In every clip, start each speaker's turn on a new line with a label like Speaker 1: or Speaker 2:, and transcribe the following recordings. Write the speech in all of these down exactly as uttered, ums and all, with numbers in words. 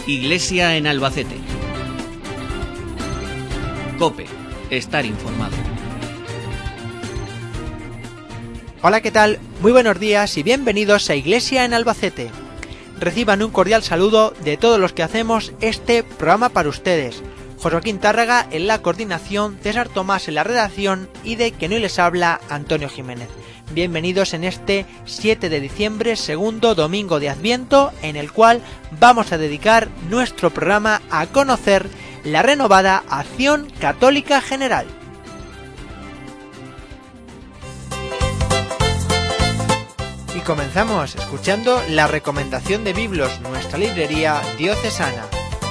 Speaker 1: Iglesia en Albacete. COPE. Estar informado.
Speaker 2: Hola, ¿qué tal? Muy buenos días y bienvenidos a Iglesia en Albacete. Reciban un cordial saludo de todos los que hacemos este programa para ustedes. José Joaquín Tárraga en la coordinación, César Tomás en la redacción y de quien hoy les habla, Antonio Jiménez. Bienvenidos en este siete de diciembre, segundo domingo de Adviento, en el cual vamos a dedicar nuestro programa a conocer la renovada Acción Católica General. Y comenzamos escuchando la recomendación de Biblos, nuestra librería diocesana.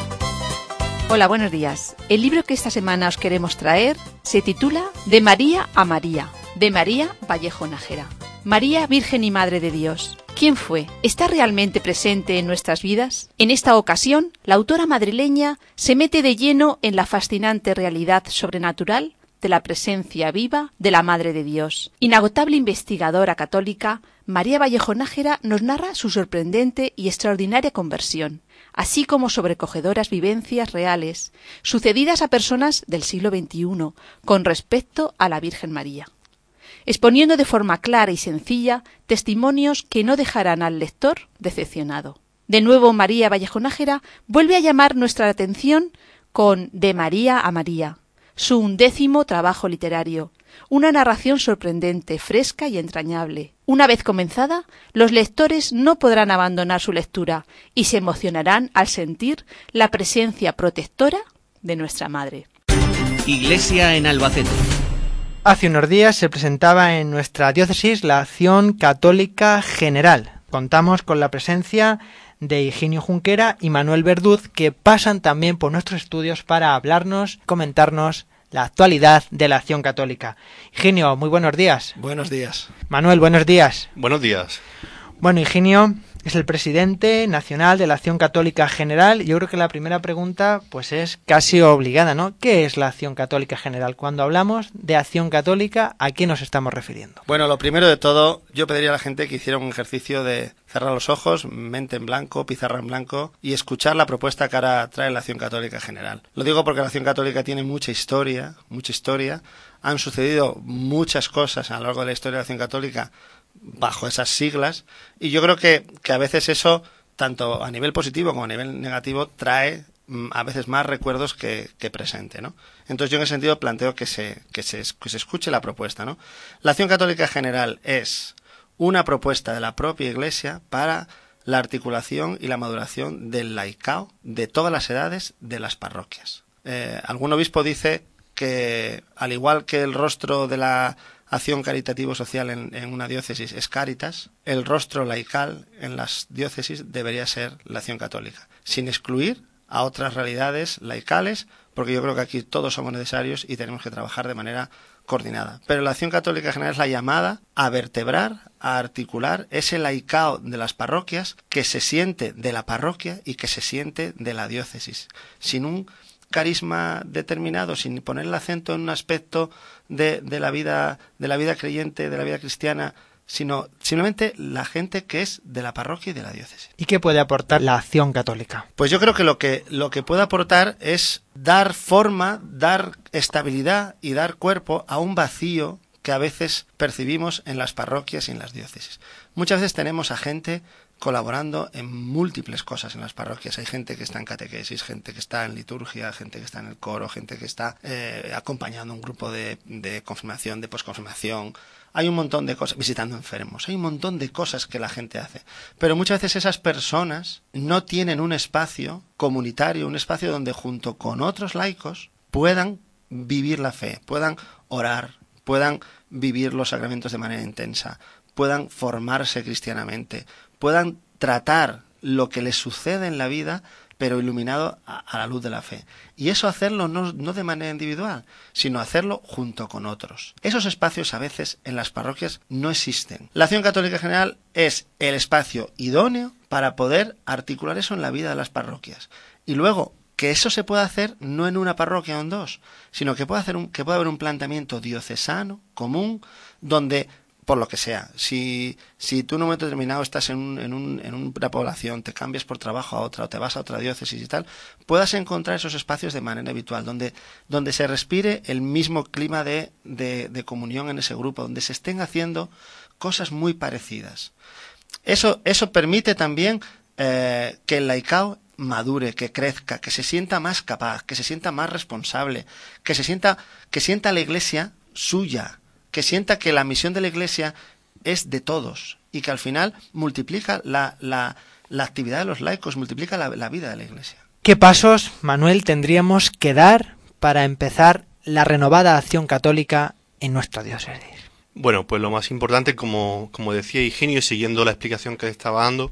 Speaker 3: Hola, buenos días. El libro que esta semana os queremos traer se titula De María a María, de María Vallejo Nájera. María, Virgen y Madre de Dios. ¿Quién fue? ¿Está realmente presente en nuestras vidas? En esta ocasión, la autora madrileña se mete de lleno en la fascinante realidad sobrenatural de la presencia viva de la Madre de Dios. Inagotable investigadora católica, María Vallejo Nájera nos narra su sorprendente y extraordinaria conversión, así como sobrecogedoras vivencias reales, sucedidas a personas del siglo veintiuno, con respecto a la Virgen María, exponiendo de forma clara y sencilla testimonios que no dejarán al lector decepcionado. De nuevo, María Vallejo Nájera vuelve a llamar nuestra atención con De María a María, su undécimo trabajo literario, una narración sorprendente, fresca y entrañable. Una vez comenzada, los lectores no podrán abandonar su lectura y se emocionarán al sentir la presencia protectora de nuestra Madre.
Speaker 1: Iglesia en Albacete.
Speaker 2: Hace unos días se presentaba en nuestra diócesis la Acción Católica General. Contamos con la presencia de Higinio Junquera y Manuel Verduz, que pasan también por nuestros estudios para hablarnos, comentarnos la actualidad de la Acción Católica. Higinio, muy buenos días.
Speaker 4: Buenos días.
Speaker 2: Manuel, buenos días.
Speaker 5: Buenos días.
Speaker 2: Bueno, Higinio es el presidente nacional de la Acción Católica General. Yo creo que la primera pregunta pues es casi obligada, ¿no? ¿Qué es la Acción Católica General? Cuando hablamos de Acción Católica, ¿a qué nos estamos refiriendo?
Speaker 4: Bueno, lo primero de todo, yo pediría a la gente que hiciera un ejercicio de cerrar los ojos, mente en blanco, pizarra en blanco y escuchar la propuesta que ahora trae la Acción Católica General. Lo digo porque la Acción Católica tiene mucha historia, mucha historia. Han sucedido muchas cosas a lo largo de la historia de la Acción Católica bajo esas siglas, y yo creo que, que a veces eso, tanto a nivel positivo como a nivel negativo, trae mm, a veces más recuerdos que, que presente, ¿no? Entonces yo en ese sentido planteo que se, que se, que se escuche la propuesta, ¿no? La Acción Católica General es una propuesta de la propia Iglesia para la articulación y la maduración del laicao de todas las edades de las parroquias. Eh, algún obispo dice que, al igual que el rostro de la acción caritativo-social en, en una diócesis es Cáritas, el rostro laical en las diócesis debería ser la Acción Católica, sin excluir a otras realidades laicales, porque yo creo que aquí todos somos necesarios y tenemos que trabajar de manera coordinada. Pero la Acción Católica General es la llamada a vertebrar, a articular ese laicao de las parroquias que se siente de la parroquia y que se siente de la diócesis, sin un carisma determinado, sin poner el acento en un aspecto de, de la vida de la vida creyente, de la vida cristiana, sino simplemente la gente que es de la parroquia y de la diócesis.
Speaker 2: ¿Y qué puede aportar la Acción Católica?
Speaker 4: Pues yo creo que lo que lo que puede aportar es dar forma, dar estabilidad y dar cuerpo a un vacío que a veces percibimos en las parroquias y en las diócesis. Muchas veces tenemos a gente colaborando en múltiples cosas en las parroquias. Hay gente que está en catequesis, gente que está en liturgia, gente que está en el coro, gente que está eh, acompañando un grupo de, de confirmación, de posconfirmación. Hay un montón de cosas, visitando enfermos, hay un montón de cosas que la gente hace. Pero muchas veces esas personas no tienen un espacio comunitario, un espacio donde junto con otros laicos puedan vivir la fe, puedan orar, puedan vivir los sacramentos de manera intensa, puedan formarse cristianamente, puedan tratar lo que les sucede en la vida, pero iluminado a, a la luz de la fe. Y eso hacerlo no, no de manera individual, sino hacerlo junto con otros. Esos espacios a veces en las parroquias no existen. La Acción Católica General es el espacio idóneo para poder articular eso en la vida de las parroquias. Y luego, que eso se pueda hacer no en una parroquia o en dos, sino que pueda, hacer un, que pueda haber un planteamiento diocesano, común, donde por lo que sea. Si, si tú en un momento determinado estás en, un, en, un, en una población, te cambias por trabajo a otra o te vas a otra diócesis y tal, puedas encontrar esos espacios de manera habitual, donde, donde se respire el mismo clima de, de, de comunión en ese grupo, donde se estén haciendo cosas muy parecidas. Eso, eso permite también eh, que el laicado madure, que crezca, que se sienta más capaz, que se sienta más responsable, que se sienta, que sienta la Iglesia suya, que sienta que la misión de la Iglesia es de todos y que al final multiplica la, la, la actividad de los laicos, multiplica la, la vida de la Iglesia.
Speaker 2: ¿Qué pasos, Manuel, tendríamos que dar para empezar la renovada acción católica en nuestra diócesis?
Speaker 5: Bueno, pues lo más importante, como, como decía Higinio, siguiendo la explicación que estaba dando,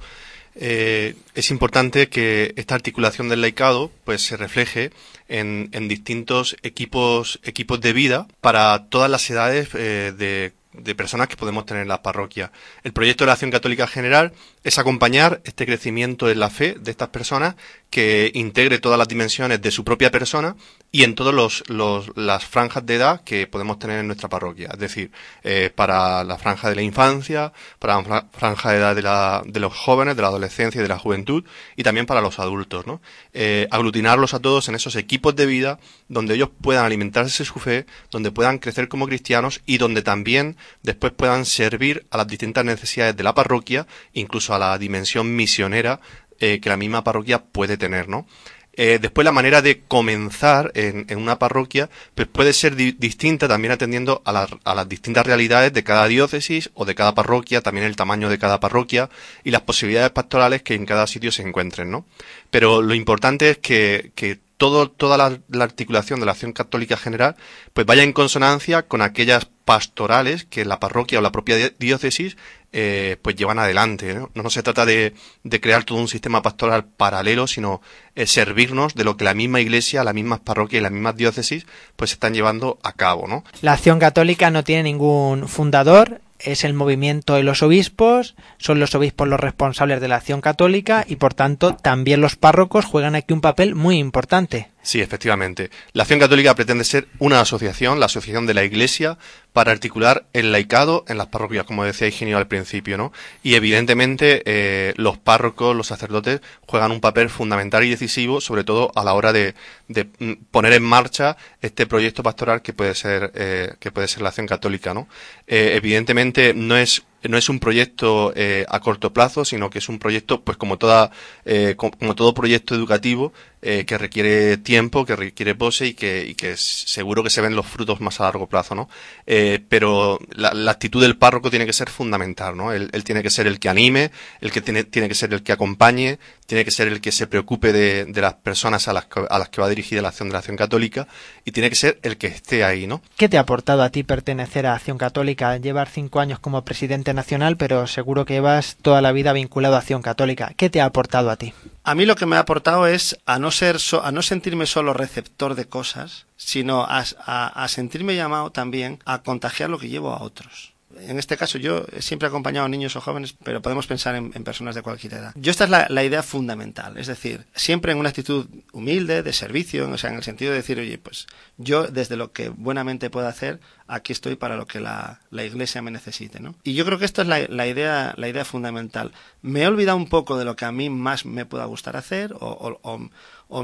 Speaker 5: eh, es importante que esta articulación del laicado pues se refleje en, en distintos equipos equipos de vida para todas las edades eh, de, de personas que podemos tener en la parroquia. El proyecto de la Acción Católica General es acompañar este crecimiento en la fe de estas personas, que integre todas las dimensiones de su propia persona y en todas los, los, las franjas de edad que podemos tener en nuestra parroquia. Es decir, eh, para la franja de la infancia, para la franja de edad de, la, de los jóvenes, de la adolescencia y de la juventud, y también para los adultos, ¿no? Eh, aglutinarlos a todos en esos equipos de vida donde ellos puedan alimentarse su fe, donde puedan crecer como cristianos y donde también después puedan servir a las distintas necesidades de la parroquia, incluso a la dimensión misionera eh, que la misma parroquia puede tener, ¿no? Eh, después la manera de comenzar en, en una parroquia pues puede ser di- distinta también atendiendo a, la, a las distintas realidades de cada diócesis o de cada parroquia, también el tamaño de cada parroquia y las posibilidades pastorales que en cada sitio se encuentren, ¿no? Pero lo importante es que, que todo, toda la, la articulación de la Acción Católica General pues vaya en consonancia con aquellas pastorales que la parroquia o la propia diócesis eh, pues llevan adelante, ¿no? No, no se trata de, de crear todo un sistema pastoral paralelo, sino eh, servirnos de lo que la misma Iglesia, las mismas parroquias y las mismas diócesis pues están llevando a cabo, ¿no?
Speaker 2: La Acción Católica no tiene ningún fundador, es el movimiento de los obispos, son los obispos los responsables de la Acción Católica y por tanto también los párrocos juegan aquí un papel muy importante.
Speaker 5: Sí, efectivamente. La Acción Católica pretende ser una asociación, la asociación de la Iglesia, para articular el laicado en las parroquias, como decía Higinio al principio, ¿no? Y evidentemente eh, los párrocos, los sacerdotes, juegan un papel fundamental y decisivo, sobre todo a la hora de, de poner en marcha este proyecto pastoral que puede ser eh, que puede ser la Acción Católica, ¿no? Eh, evidentemente no es no es un proyecto eh, a corto plazo, sino que es un proyecto, pues como toda eh, como todo proyecto educativo, eh, que requiere tiempo, que requiere pose y que, y que seguro que se ven los frutos más a largo plazo, ¿no? Eh, pero la, la actitud del párroco tiene que ser fundamental, ¿no? Él, él tiene que ser el que anime, el que tiene, tiene que ser el que acompañe, tiene que ser el que se preocupe de, de las personas a las, que, a las que va dirigida la acción de la Acción Católica y tiene que ser el que esté ahí, ¿no?
Speaker 2: ¿Qué te ha aportado a ti pertenecer a Acción Católica? Llevar cinco años como presidente nacional, pero seguro que llevas toda la vida vinculado a Acción Católica. ¿Qué te ha aportado a ti?
Speaker 4: A mí lo que me ha aportado es a no ser so, a no sentirme solo receptor de cosas, sino a, a, a sentirme llamado también a contagiar lo que llevo a otros. En este caso yo siempre he acompañado a niños o jóvenes, pero podemos pensar en, en personas de cualquier edad. Yo esta es la, la idea fundamental, es decir, siempre en una actitud humilde, de servicio, o sea, en el sentido de decir, oye, pues yo desde lo que buenamente puedo hacer, aquí estoy para lo que la, la Iglesia me necesite, ¿no? Y yo creo que esta es la, la idea la idea fundamental. Me he olvidado un poco de lo que a mí más me pueda gustar hacer, o, o, o, o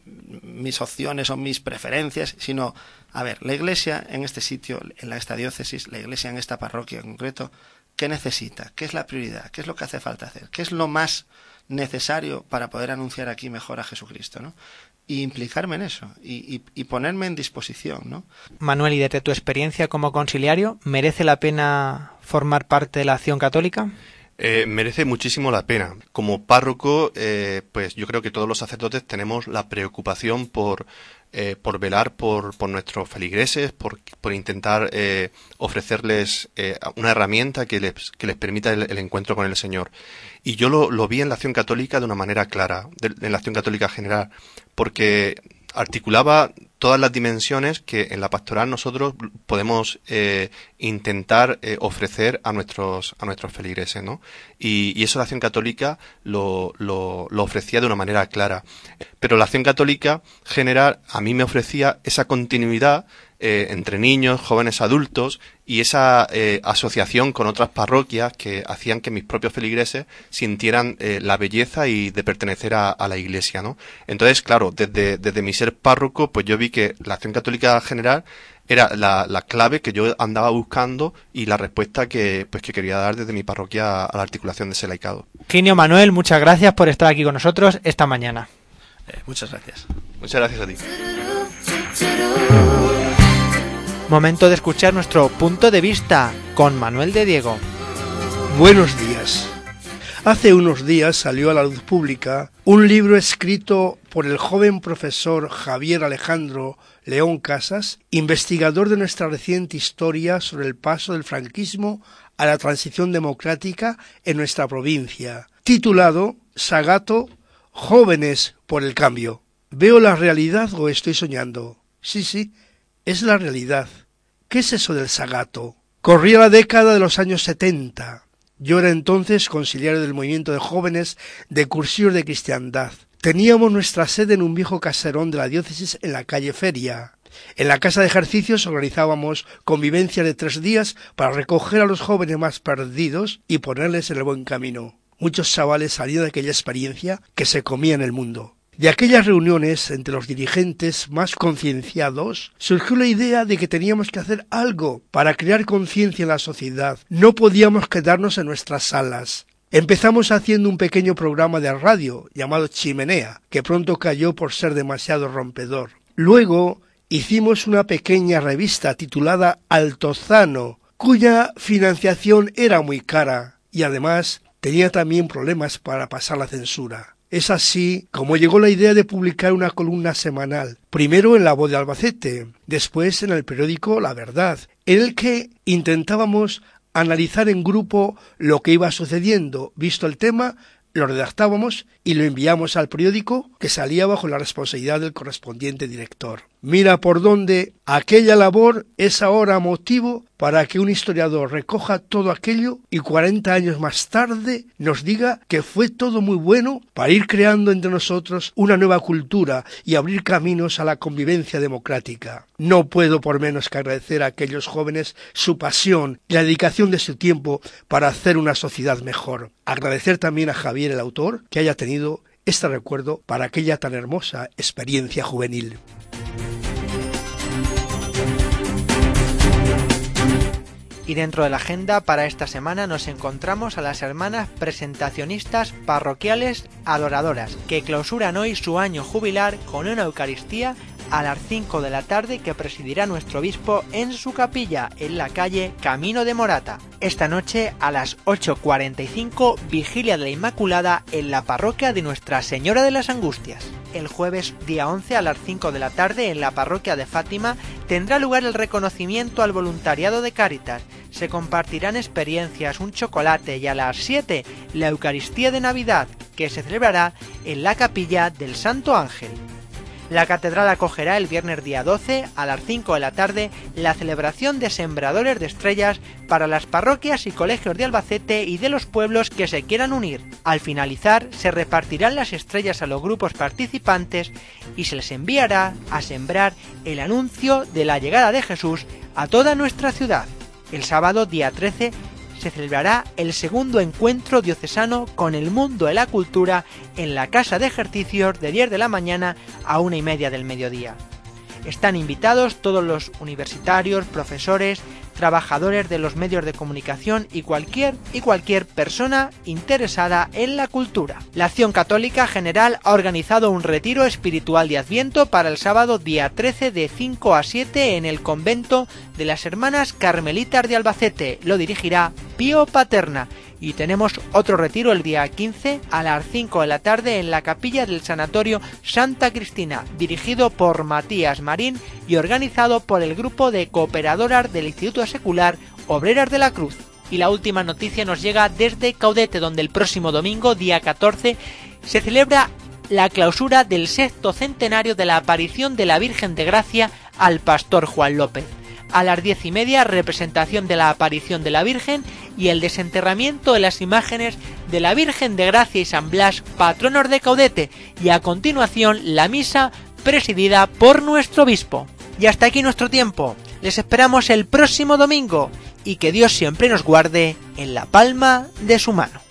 Speaker 4: mis opciones o mis preferencias, sino, a ver, la Iglesia en este sitio, en esta diócesis, la Iglesia en esta parroquia en concreto, ¿qué necesita? ¿Qué es la prioridad? ¿Qué es lo que hace falta hacer? ¿Qué es lo más necesario para poder anunciar aquí mejor a Jesucristo, ¿no? Y implicarme en eso, y, y, y ponerme en disposición, ¿no?
Speaker 2: Manuel, y desde tu experiencia como conciliario, ¿merece la pena formar parte de la Acción Católica?
Speaker 5: Eh, merece muchísimo la pena. Como párroco, eh, pues yo creo que todos los sacerdotes tenemos la preocupación por eh, por velar por, por nuestros feligreses, por, por intentar eh, ofrecerles eh, una herramienta que les, que les permita el, el encuentro con el Señor. Y yo lo, lo vi en la Acción Católica de una manera clara, de, en la Acción Católica General, porque articulaba todas las dimensiones que en la pastoral nosotros podemos eh, intentar eh, ofrecer a nuestros a nuestros feligreses, ¿no? Y, y eso la Acción Católica lo, lo, lo ofrecía de una manera clara. Pero la Acción Católica General a mí me ofrecía esa continuidad eh, entre niños, jóvenes adultos, y esa eh, asociación con otras parroquias que hacían que mis propios feligreses sintieran eh, la belleza y de pertenecer a, a la Iglesia, ¿no? Entonces, claro, desde, desde mi ser párroco, pues yo vi que la Acción Católica General era la, la clave que yo andaba buscando y la respuesta que, pues, que quería dar desde mi parroquia a la articulación de ese laicado.
Speaker 2: Higinio, Manuel, muchas gracias por estar aquí con nosotros esta mañana.
Speaker 4: Eh, muchas gracias.
Speaker 5: Muchas gracias a ti.
Speaker 2: Momento de escuchar nuestro punto de vista con Manuel de Diego.
Speaker 6: Buenos días. Hace unos días salió a la luz pública un libro escrito por el joven profesor Javier Alejandro León Casas, investigador de nuestra reciente historia sobre el paso del franquismo a la transición democrática en nuestra provincia, titulado Sagato, Jóvenes por el Cambio. ¿Veo la realidad o estoy soñando? Sí, sí, es la realidad. ¿Qué es eso del Sagato? Corría la década de los años setenta. Yo era entonces conciliario del movimiento de jóvenes de Cursillos de Cristiandad. Teníamos nuestra sede en un viejo caserón de la diócesis en la calle Feria. En la casa de ejercicios organizábamos convivencias de tres días para recoger a los jóvenes más perdidos y ponerles en el buen camino. Muchos chavales salían de aquella experiencia que se comía en el mundo. De aquellas reuniones entre los dirigentes más concienciados surgió la idea de que teníamos que hacer algo para crear conciencia en la sociedad. No podíamos quedarnos en nuestras salas. Empezamos haciendo un pequeño programa de radio llamado Chimenea, que pronto cayó por ser demasiado rompedor. Luego hicimos una pequeña revista titulada Altozano, cuya financiación era muy cara y además tenía también problemas para pasar la censura. Es así como llegó la idea de publicar una columna semanal, primero en La Voz de Albacete, después en el periódico La Verdad, en el que intentábamos analizar en grupo lo que iba sucediendo. Visto el tema, lo redactábamos y lo enviamos al periódico, que salía bajo la responsabilidad del correspondiente director. Mira por dónde aquella labor es ahora motivo para que un historiador recoja todo aquello y cuarenta años más tarde nos diga que fue todo muy bueno para ir creando entre nosotros una nueva cultura y abrir caminos a la convivencia democrática. No puedo por menos que agradecer a aquellos jóvenes su pasión y la dedicación de su tiempo para hacer una sociedad mejor. Agradecer también a Javier, el autor, que haya tenido este recuerdo para aquella tan hermosa experiencia juvenil.
Speaker 2: Y dentro de la agenda para esta semana nos encontramos a las hermanas presentacionistas parroquiales adoradoras, que clausuran hoy su año jubilar con una Eucaristía a las cinco de la tarde que presidirá nuestro obispo en su capilla, en la calle Camino de Morata. Esta noche a las ocho cuarenta y cinco, Vigilia de la Inmaculada en la parroquia de Nuestra Señora de las Angustias. El jueves día once a las cinco de la tarde en la parroquia de Fátima tendrá lugar el reconocimiento al voluntariado de Cáritas. Se compartirán experiencias, un chocolate y a las siete la Eucaristía de Navidad, que se celebrará en la capilla del Santo Ángel. La catedral acogerá el viernes día doce a las cinco de la tarde la celebración de Sembradores de Estrellas para las parroquias y colegios de Albacete y de los pueblos que se quieran unir. Al finalizar se repartirán las estrellas a los grupos participantes y se les enviará a sembrar el anuncio de la llegada de Jesús a toda nuestra ciudad. El sábado día trece se celebrará el segundo encuentro diocesano con el mundo de la cultura en la Casa de Ejercicios de diez de la mañana a una y media del mediodía. Están invitados todos los universitarios, profesores, trabajadores de los medios de comunicación y cualquier y cualquier persona interesada en la cultura. La Acción Católica General ha organizado un retiro espiritual de Adviento para el sábado día trece de cinco a siete en el convento de las Hermanas Carmelitas de Albacete. Lo dirigirá Pío Paterna. Y tenemos otro retiro el día quince a las cinco de la tarde en la capilla del Sanatorio Santa Cristina, dirigido por Matías Marín y organizado por el grupo de cooperadoras del Instituto Secular Obreras de la Cruz. Y la última noticia nos llega desde Caudete, donde el próximo domingo, día catorce, se celebra la clausura del sexto centenario de la aparición de la Virgen de Gracia al pastor Juan López. A las diez y media, representación de la aparición de la Virgen y el desenterramiento de las imágenes de la Virgen de Gracia y San Blas, patronos de Caudete, y a continuación la misa presidida por nuestro obispo. Y hasta aquí nuestro tiempo. Les esperamos el próximo domingo y que Dios siempre nos guarde en la palma de su mano.